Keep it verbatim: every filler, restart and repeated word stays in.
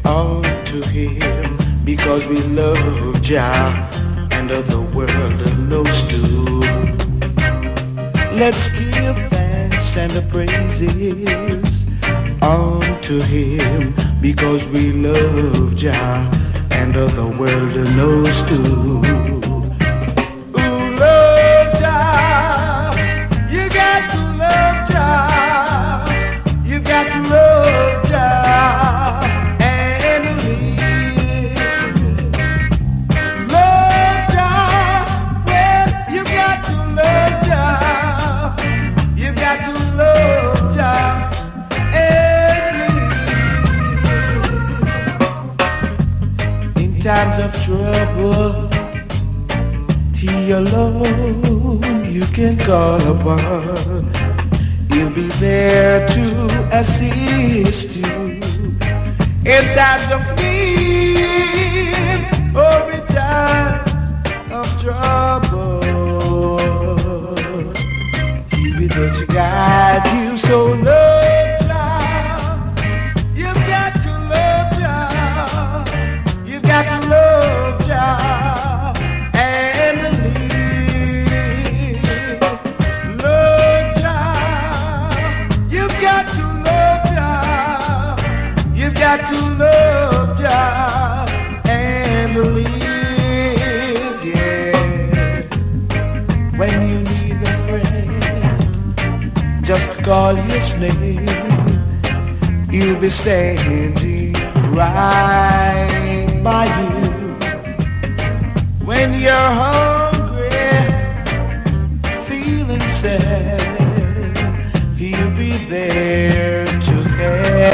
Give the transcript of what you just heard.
unto him because we love Jah and of the world knows too. Let's give thanks and the praises unto him because we love Jah and of the world knows too. Ooh, love Jah, you got to love Jah, you got to love Jah and live. Love Jah, well, you got to love Jah, you got to love Jah. Times of trouble, He alone you can call upon. He'll be there to assist you in times of need or in times of trouble. He'll be there to guide you, so love Jah. You've got to love Jah. Got to love Jah and live. Love Jah. You've got to love Jah. You've got to love Jah and live. Yeah. When you need a friend, just call his name. He'll be standing right by you. When you're hungry, feeling sad, he'll be there